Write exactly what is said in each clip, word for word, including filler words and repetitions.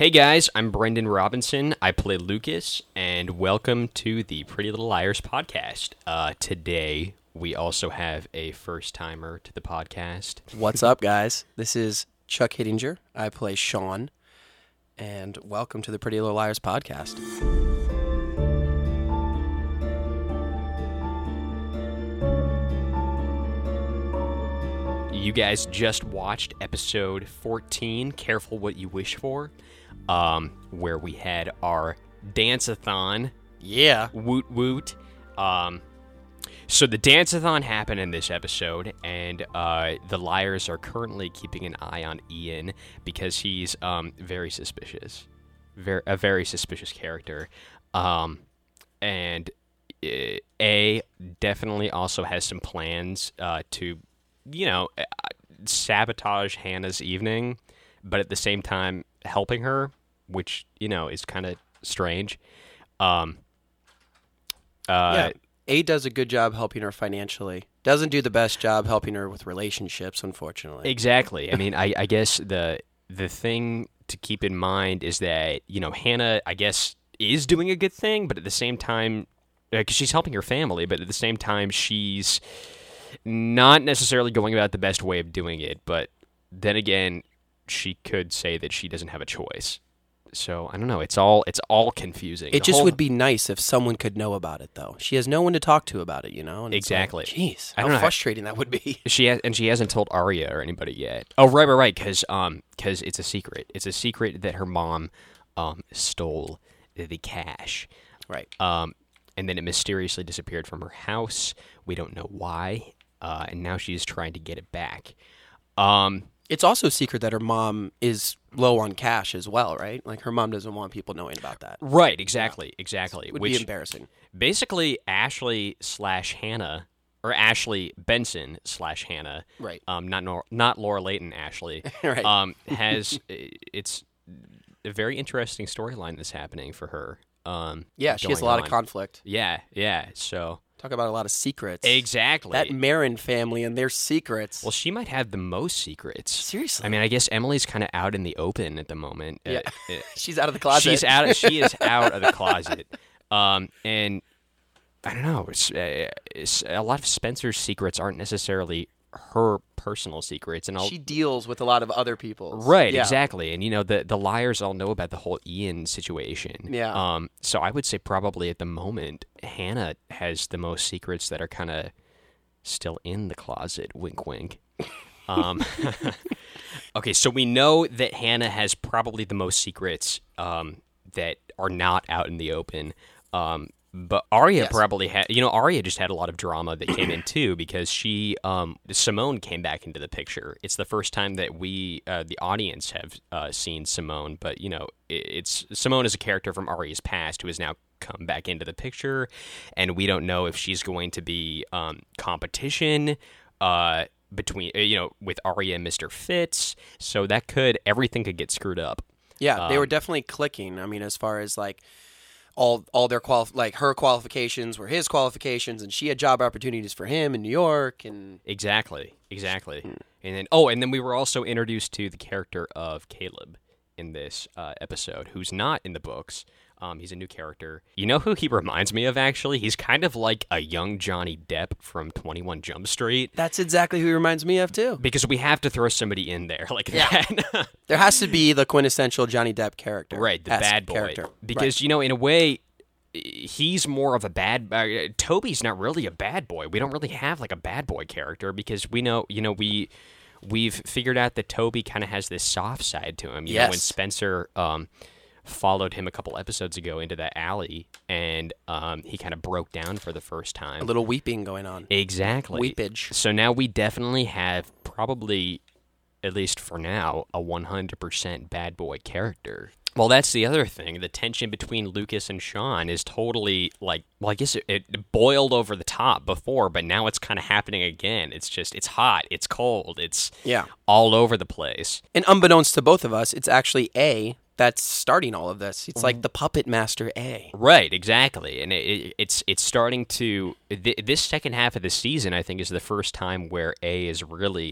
Hey guys, I'm Brendan Robinson. I play Lucas, and welcome to the Pretty Little Liars podcast. Uh, today, we also have a first-timer to the podcast. What's up, guys? This is Chuck Hittinger. I play Sean, and welcome to the Pretty Little Liars podcast. You guys just watched episode fourteen, Careful What You Wish For, um, where we had our dance-a-thon. Yeah. Woot woot. Um, so the dance-a-thon happened in this episode, and uh, the Liars are currently keeping an eye on Ian because he's um, very suspicious. Very, a very suspicious character. Um, and uh, A definitely also has some plans uh, to... you know, sabotage Hannah's evening, but at the same time helping her, which, you know, is kind of strange. Um, uh, yeah, A does a good job helping her financially. Doesn't do the best job helping her with relationships, unfortunately. Exactly. I mean, I, I guess the the thing to keep in mind is that, you know, Hannah, I guess, is doing a good thing, but at the same time, because she's helping her family, but at the same time, she's... not necessarily going about the best way of doing it, but then again, she could say that she doesn't have a choice. So I don't know. It's all it's all confusing. It The just whole... would be nice if someone could know about it, though. She has no one to talk to about it, you know. And exactly. It's like, jeez, I how don't know frustrating how... that would be. She has, and she hasn't told Arya or anybody yet. Oh, right, right, right. Because um, because it's a secret. It's a secret that her mom um stole the cash. Right. Um, and then it mysteriously disappeared from her house. We don't know why. Uh, and now she's trying to get it back. Um, it's also a secret that her mom is low on cash as well, right? Like, her mom doesn't want people knowing about that. Right, exactly, exactly. It would Which, be embarrassing. Basically, Ashley slash Hannah, or Ashley Benson slash Hannah, right? Um, not Nor- not Laura Layton Ashley, right? Um, has it's a very interesting storyline that's happening for her. Um, yeah, she has a lot on. of conflict. Yeah, yeah. So. Talk about a lot of secrets. Exactly. That Marin family and their secrets. Well, she might have the most secrets. Seriously. I mean, I guess Emily's kind of out in the open at the moment. Yeah. Uh, she's out of the closet. She's out. She is out of the closet. Um, and I don't know. It's, uh, it's, a lot of Spencer's secrets aren't necessarily her personal secrets, and I'll, she deals with a lot of other people's. Right, yeah. exactly. And you know, the the Liars all know about the whole Ian situation. Yeah. Um. So I would say probably at the moment, Hannah has the most secrets that are kind of still in the closet. Wink, wink. Um. Okay, so we know that Hannah has probably the most secrets um that are not out in the open. Um. But Arya yes. probably had, you know, Arya just had a lot of drama that came in too because she, um, Simone came back into the picture. It's the first time that we, uh, the audience, have uh, seen Simone. But you know, it's Simone is a character from Arya's past who has now come back into the picture, and we don't know if she's going to be um, competition uh, between, you know, with Arya and Mister Fitz. So that could everything could get screwed up. Yeah, they um, were definitely clicking. I mean, as far as like. All all their quali- like her qualifications were his qualifications, and she had job opportunities for him in New York, and exactly, exactly. Hmm. And then oh, and then we were also introduced to the character of Caleb in this uh, episode, who's not in the books. Um, he's a new character. You know who he reminds me of? Actually, he's kind of like a young Johnny Depp from twenty-one Jump Street. That's exactly who he reminds me of too. Because we have to throw somebody in there like yeah. that. There has to be the quintessential Johnny Depp character, right? The bad boy character, because right. you know, in a way, he's more of a bad. Uh, Toby's not really a bad boy. We don't really have like a bad boy character because we know, you know, we we've figured out that Toby kind of has this soft side to him. You yes. know, when Spencer um, followed him a couple episodes ago into that alley, and um, he kind of broke down for the first time. A little weeping going on. Exactly. Weepage. So now we definitely have probably, at least for now, a one hundred percent bad boy character. Well, that's the other thing. The tension between Lucas and Sean is totally like, well, I guess it, it boiled over the top before, but now it's kind of happening again. It's just, it's hot, it's cold, it's yeah. all over the place. And unbeknownst to both of us, it's actually A that's starting all of this. It's like the puppet master A. Right, exactly. And it, it, it's it's starting to, th- this second half of the season, I think, is the first time where A is really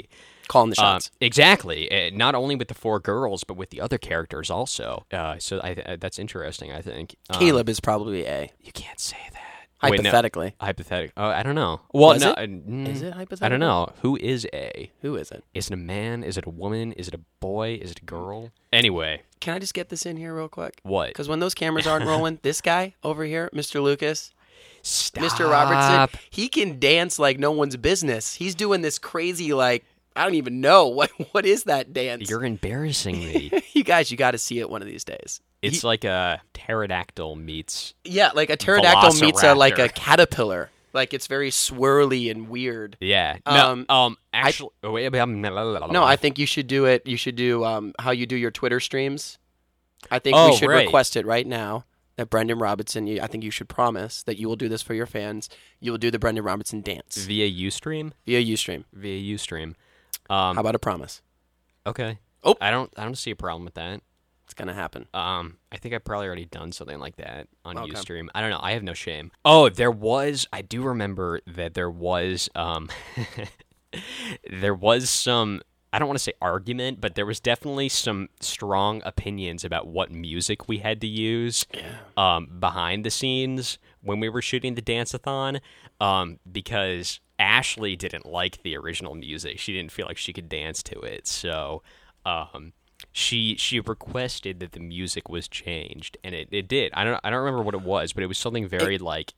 calling the Uh, shots. exactly. Uh, not only with the four girls, but with the other characters also. Uh, so I, uh, that's interesting, I think. Um, Caleb is probably A. You can't say that. Hypothetically. Wait, no. Hypothetic. Oh, I don't know. Well, Was no, it? uh, mm, Is it I hypothetical? don't know. Who is A? Who is it? Is it a man? Is it a woman? Is it a boy? Is it a girl? Anyway, Can I just get this in here real quick? what? Because when those cameras aren't rolling, this guy over here, Mister Lucas, Stop. Mister Robertson, he can dance like no one's business. He's doing this crazy, like, I don't even know. What What is that dance? You're embarrassing me. You guys, you got to see it one of these days. It's He- like a pterodactyl meets. Yeah, like a pterodactyl meets a, like a Velociraptor. caterpillar. Like, it's very swirly and weird. Yeah. No, Um, um. Actually, oh, wait, um, No, I think you should do it. You should do um, how you do your Twitter streams. I think Oh, we should right. request it right now that Brendan Robinson, you, I think you should promise that you will do this for your fans. You will do the Brendan Robinson dance via UStream. via Ustream. Via UStream. Um. How about a promise? Okay. Oh. I don't. I don't see a problem with that. It's going to happen. Um, I think I've probably already done something like that on Okay. Ustream. I don't know. I have no shame. Oh, there was. I do remember that there was. Um, there was some. I don't want to say argument, but there was definitely some strong opinions about what music we had to use um, behind the scenes when we were shooting the dance-a-thon, um, because Ashley didn't like the original music. She didn't feel like she could dance to it, so. Um, She she requested that the music was changed, and it, it did. I don't I don't remember what it was, but it was something very like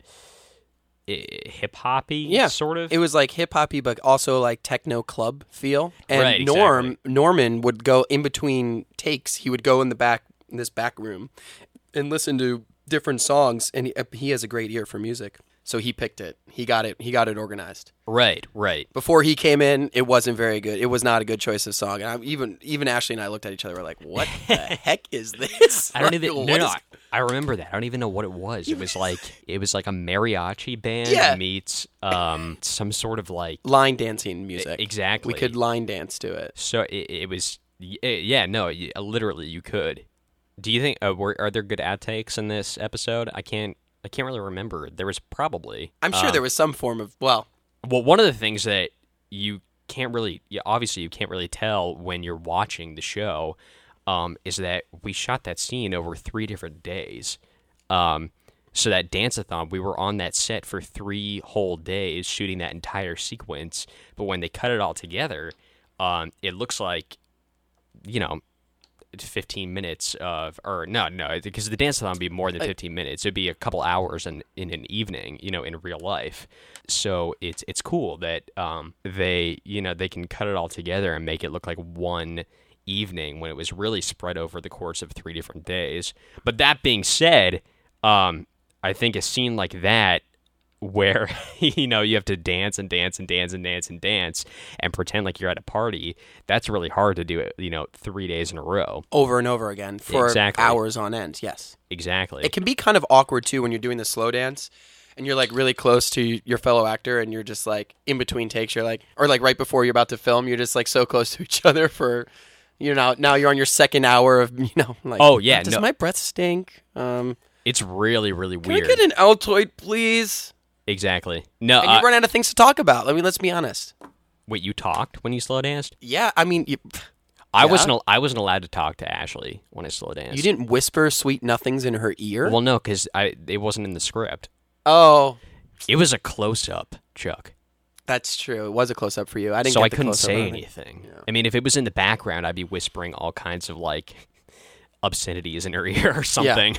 hip hoppy, Yeah, sort of. It was like hip hoppy, but also like techno club feel. And Right, Norm exactly. Norman would go in between takes. He would go in the back in this back room and listen to different songs. And he, he has a great ear for music, so he picked it. He got it. He got it organized. right, right. Before he came in, it wasn't very good. It was not a good choice of song. And I, even even Ashley and I looked at each other. We're like, "What the heck is this?" I don't Like, even what no, no, is- I, I remember that. I don't even know what it was. It was like it was like a mariachi band Yeah. meets um some sort of like line dancing music. exactly. We could line dance to it. So it, it was yeah, no, you- literally you could. Do you think uh, were are there good outtakes in this episode? I can't I can't really remember. There was probably. I'm sure Um, there was some form of well. Well, one of the things that you can't really, yeah, obviously, you can't really tell when you're watching the show, um, is that we shot that scene over three different days. Um, so that dance-a-thon, we were on that set for three whole days shooting that entire sequence. But when they cut it all together, um, it looks like, you know, fifteen minutes of, or no, no, because the dance-a-thon would be more than fifteen minutes. It'd be a couple hours in, in an evening, you know, in real life. So it's it's cool that um, they, you know, they can cut it all together and make it look like one evening when it was really spread over the course of three different days. But that being said, um, I think a scene like that where, you know, you have to dance and dance and dance and dance and dance and pretend like you're at a party, that's really hard to do it, you know, three days in a row. Over and over again for Exactly. hours on end. Yes. Exactly. It can be kind of awkward too when you're doing the slow dance and you're like really close to your fellow actor and you're just like in between takes, you're like, or like right before you're about to film, you're just like so close to each other for, you know, now you're on your second hour of, you know, like, Oh, yeah, does no. my breath stink? Um, It's really, really can weird. I get an Altoid, please? Exactly. No, And uh, you run out of things to talk about. I mean, let's be honest. wait, you talked when you slow danced? Yeah, I mean, you, I Yeah? wasn't. al- I wasn't allowed to talk to Ashley when I slow danced. you didn't whisper sweet nothings in her ear? Well, no, because I it wasn't in the script. Oh, It was a close up, Chuck. that's true. It was a close up for you. I didn't So get I the couldn't close-up say on it. anything. Yeah. I mean, if it was in the background, I'd be whispering all kinds of like obscenities in her ear or something,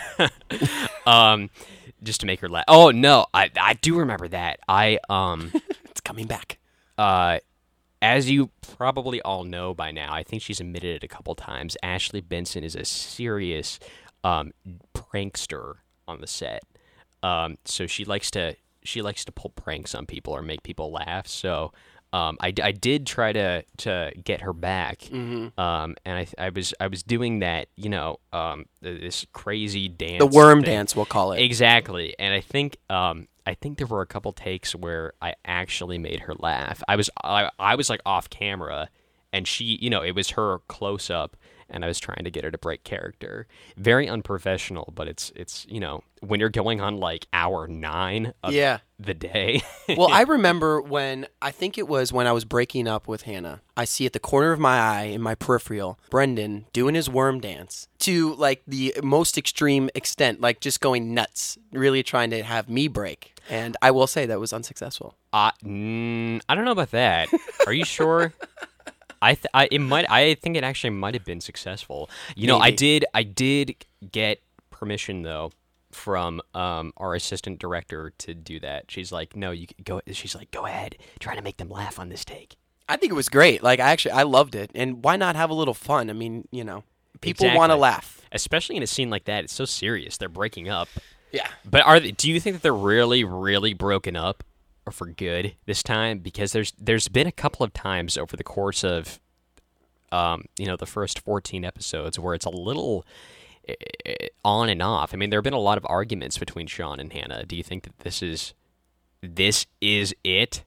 um, just to make her laugh. Oh no, I I do remember that. I um. It's coming back. Uh, as you probably all know by now, I think she's admitted it a couple times. Ashley Benson is a serious um, prankster on the set. Um, so she likes to she likes to pull pranks on people or make people laugh. So um, I, I did try to, to get her back, Mm-hmm. um, and I I was I was doing that, you know, um, this crazy dance, The worm thing. dance, we'll call it. Exactly, and I think um, I think there were a couple takes where I actually made her laugh. I was I, I was like off camera, and she, you know, it was her close up, and I was trying to get her to break character. Very unprofessional, but it's it's you know, when you're going on like hour nine of Yeah. the day. Well, I remember when, I think it was when I was breaking up with Hannah, I see at the corner of my eye in my peripheral, Brendan doing his worm dance to like the most extreme extent, like just going nuts, really trying to have me break. And I will say that was unsuccessful. Uh, mm, I don't know about that. Are you sure? I, th- I it might I think it actually might have been successful. You know, I Maybe. did I did get permission though from um, our assistant director to do that. She's like, "No, you can go." She's like, "Go ahead, try to make them laugh on this take." I think it was great. Like, I actually, I loved it. And why not have a little fun? I mean, you know, people want to Exactly. laugh. Especially in a scene like that. It's so serious. They're breaking up. Yeah. But are they, do you think that they're really really broken up or for good this time? Because there's there's been a couple of times over the course of um, you know, the first fourteen episodes where it's a little eh, on and off. I mean, there have been a lot of arguments between Sean and Hannah. Do you think that this is this is it?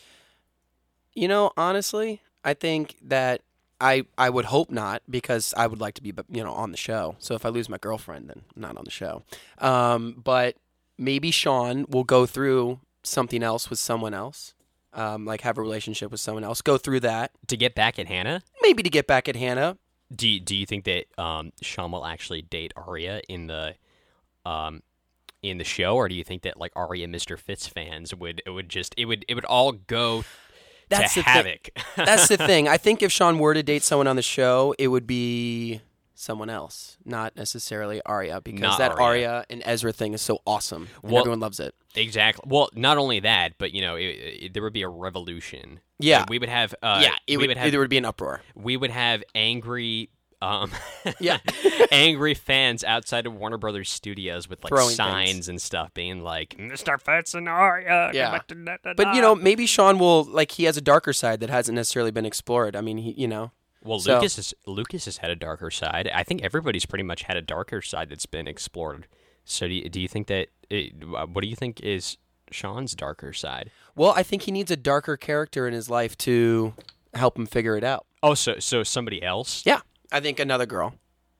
You know, honestly, I think that I I would hope not, because I would like to be, you know, on the show. So if I lose my girlfriend, then I'm not on the show. Um, but maybe Sean will go through something else with someone else, um, like have a relationship with someone else, go through that, To get back at Hannah? maybe to get back at Hannah. Do you, do you think that um, Sean will actually date Arya in the um, in the show, or do you think that like Arya Mister Fitz fans would it would just it would it would all go That's to the thi- havoc? That's the thing. I think if Sean were to date someone on the show, it would be someone else, not necessarily Arya, because Not that Arya. Arya and Ezra thing is so awesome. And Well- everyone loves it. Exactly. Well, not only that, but you know, it, it, there would be a revolution. Yeah. Like, we would have. Uh, yeah, it we would, would have. there would be an uproar. We would have angry. Um, Yeah. angry fans outside of Warner Brothers Studios with like Throwing signs things. and stuff, being like Mister Fitz and Arya. Yeah. But, you know, maybe Sean will, like, he has a darker side that hasn't necessarily been explored. I mean, he, you know. Well, So- Lucas has Lucas has had a darker side. I think everybody's pretty much had a darker side that's been explored. So, do you, do you think that? It, what do you think is Sean's darker side? Well, I think he needs a darker character in his life to help him figure it out. Oh, so so somebody else? Yeah, I think another girl.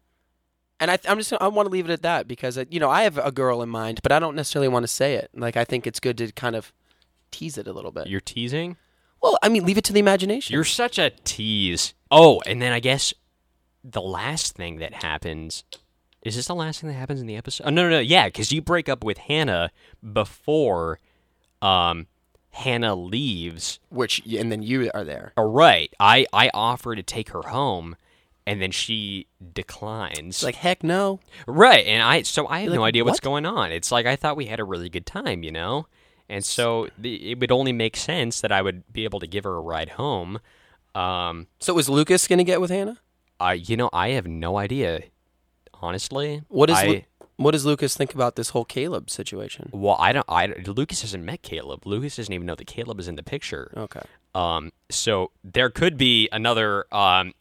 And I, I'm just, I want to leave it at that because, uh, you know, I have a girl in mind, but I don't necessarily want to say it. Like, I think it's good to kind of tease it a little bit. You're teasing. Well, I mean, leave it to the imagination. You're such a tease. Oh, and then I guess the last thing that happens is this the last thing that happens in the episode? Oh, no, no, no. Yeah, because you break up with Hannah before um, Hannah leaves. Which, and then you are there. Oh, right. I, I offer to take her home, and then she declines. It's like, heck no. Right, and I so I have You're no like, idea what's "What?" going on. It's like I thought we had a really good time, you know? And so the, it would only make sense that I would be able to give her a ride home. Um, So was Lucas going to get with Hannah? I you know, I have no idea, honestly. What is I, Lu- what does Lucas think about this whole Caleb situation? well, I don't I Lucas hasn't met Caleb. Lucas doesn't even know that Caleb is in the picture. Okay. Um, so there could be another. Um,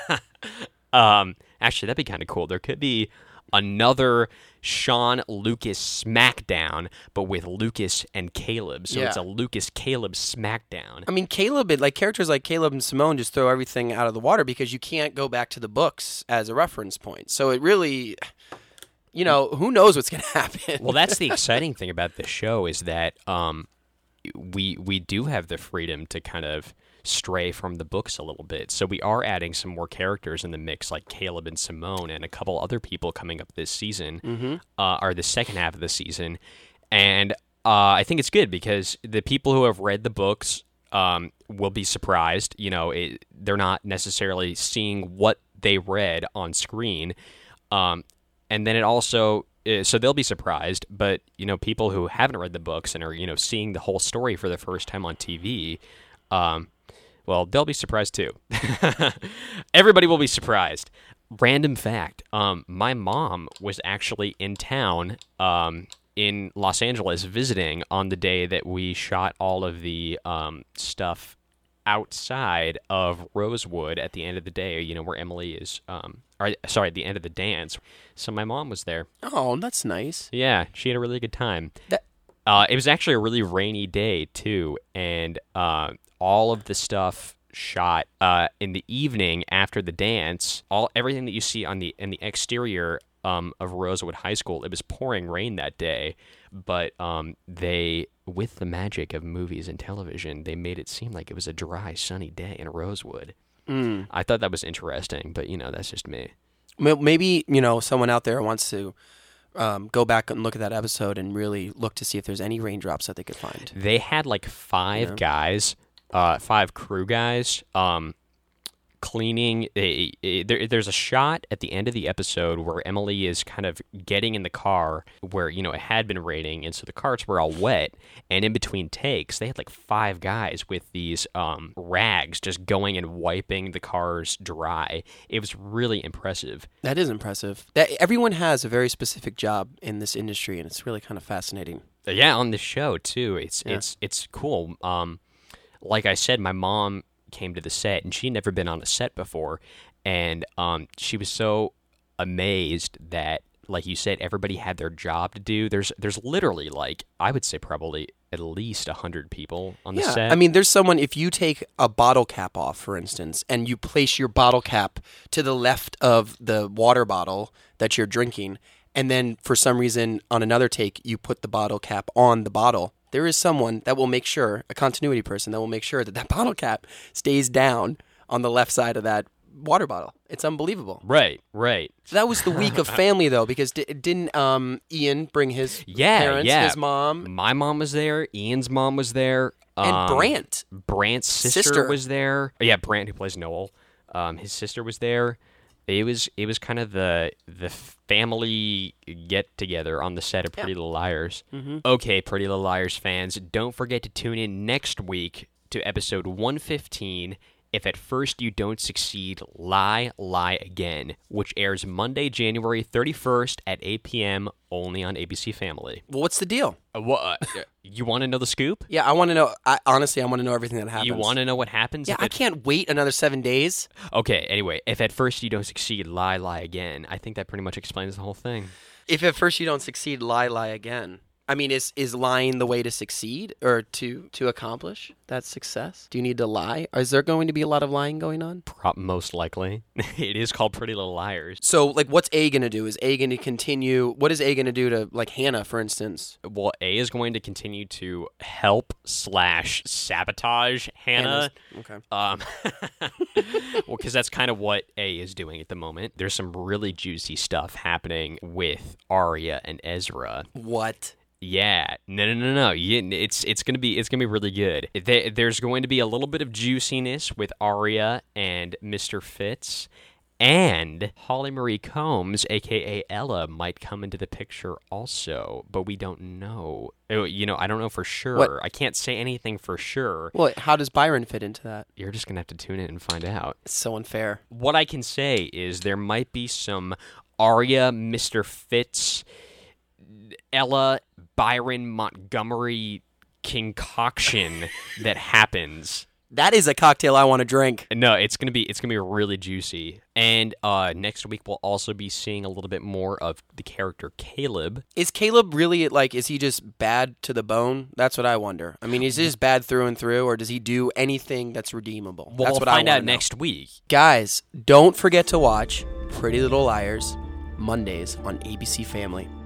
um, actually, that'd be kind of cool. There could be another Sean Lucas SmackDown, but with Lucas and Caleb. So it's Yeah. a Lucas Caleb SmackDown. I mean, Caleb, it, like characters like Caleb and Simone just throw everything out of the water because you can't go back to the books as a reference point. So it really, you know, who knows what's going to happen. Well, that's the exciting thing about this show is that um, we we do have the freedom to kind of stray from the books a little bit. So we are adding some more characters in the mix, like Caleb and Simone, and a couple other people coming up this season, Mm-hmm. uh, or the second half of the season. And uh, I think it's good because the people who have read the books um, will be surprised. You know, it, they're not necessarily seeing what they read on screen. Um, and then it also uh, so they'll be surprised, but you know, people who haven't read the books and are you know seeing the whole story for the first time on T V, um, well, they'll be surprised too. Everybody will be surprised. Random fact: um, my mom was actually in town um, in Los Angeles visiting on the day that we shot all of the um, stuff outside of Rosewood at the end of the day, you know, where Emily is, um, or, sorry, at the end of the dance. So my mom was there. Oh, that's nice. Yeah, she had a really good time. That- Uh, it was actually a really rainy day, too, and uh, all of the stuff shot uh, in the evening after the dance. All everything that you see on the in the exterior um, of Rosewood High School, it was pouring rain that day, but um, they, with the magic of movies and television, they made it seem like it was a dry, sunny day in Rosewood. Mm. I thought that was interesting, but you know, that's just me. Maybe, you know, someone out there wants to um, go back and look at that episode and really look to see if there's any raindrops that they could find. They had like five Yeah. guys, uh, five crew guys, um, cleaning. A, a, there, there's a shot at the end of the episode where Emily is kind of getting in the car where, you know, it had been raining, and so the cars were all wet, and in between takes, they had like five guys with these um, rags just going and wiping the cars dry. It was really impressive. That is impressive. That everyone has a very specific job in this industry, and it's really kind of fascinating. Yeah, on the show too. It's Yeah. it's it's cool. Um, like I said, my mom came to the set, and she'd never been on a set before, and um, she was so amazed that, like you said, everybody had their job to do. There's there's literally like I would say probably at least a hundred people on the Yeah, set. I mean, there's someone, if you take a bottle cap off, for instance, and you place your bottle cap to the left of the water bottle that you're drinking, and then for some reason on another take, you put the bottle cap on the bottle, there is someone that will make sure, a continuity person that will make sure that that bottle cap stays down on the left side of that water bottle. It's unbelievable. Right, right. So that was the week of family, though, because di- didn't um, Ian bring his Yeah, parents, yeah. his mom, My mom was there. Ian's mom was there. and um, Brant? Brant's sister, Sister. was there. Yeah, Brant, who plays Noel. Um, his sister was there. It was it was kind of the the family get together on the set of Pretty Little Liars. Mm-hmm. Okay, Pretty Little Liars fans, don't forget to tune in next week to episode one fifteen. If at first you don't succeed, lie, lie again, which airs Monday, January thirty-first at eight p.m. only on A B C Family. Well, what's the deal? Uh, what? Uh, you want to know the scoop? Yeah, I want to know. I, honestly, I want to know everything that happens. You want to know what happens? Yeah, if I it- can't wait another seven days. Okay, anyway, if at first you don't succeed, lie, lie again. I think that pretty much explains the whole thing. If at first you don't succeed, lie, lie again. I mean, is is lying the way to succeed or to to accomplish that success? Do you need to lie? Is there going to be a lot of lying going on? Pro- most likely. It is called Pretty Little Liars. So, like, what's A going to do? Is A going to continue? What is A going to do to, like, Hannah, for instance? Well, A is going to continue to help slash sabotage Hannah. Hannah's- Okay. Um, well, because that's kind of what A is doing at the moment. There's some really juicy stuff happening with Arya and Ezra. What? Yeah, no, no, no, no. You, it's it's gonna be it's gonna be really good. There, there's going to be a little bit of juiciness with Arya and Mister Fitz, and Holly Marie Combs, aka Ella, might come into the picture also, but we don't know. Oh, You know, I don't know for sure. What? I can't say anything for sure. Well, how does Byron fit into that? You're just gonna have to tune in and find out. It's so unfair. What I can say is there might be some Arya, Mister Fitz, Ella, Byron, Montgomery concoction that happens. That is a cocktail I want to drink. No, it's gonna be it's gonna be really juicy. And uh, next week we'll also be seeing a little bit more of the character Caleb. Is Caleb really, like, is he just bad to the bone? That's what I wonder. I mean, is he just bad through and through, or does he do anything that's redeemable? Well, that's we'll what find I out wanna know. next week. Guys, don't forget to watch Pretty Little Liars Mondays on A B C Family.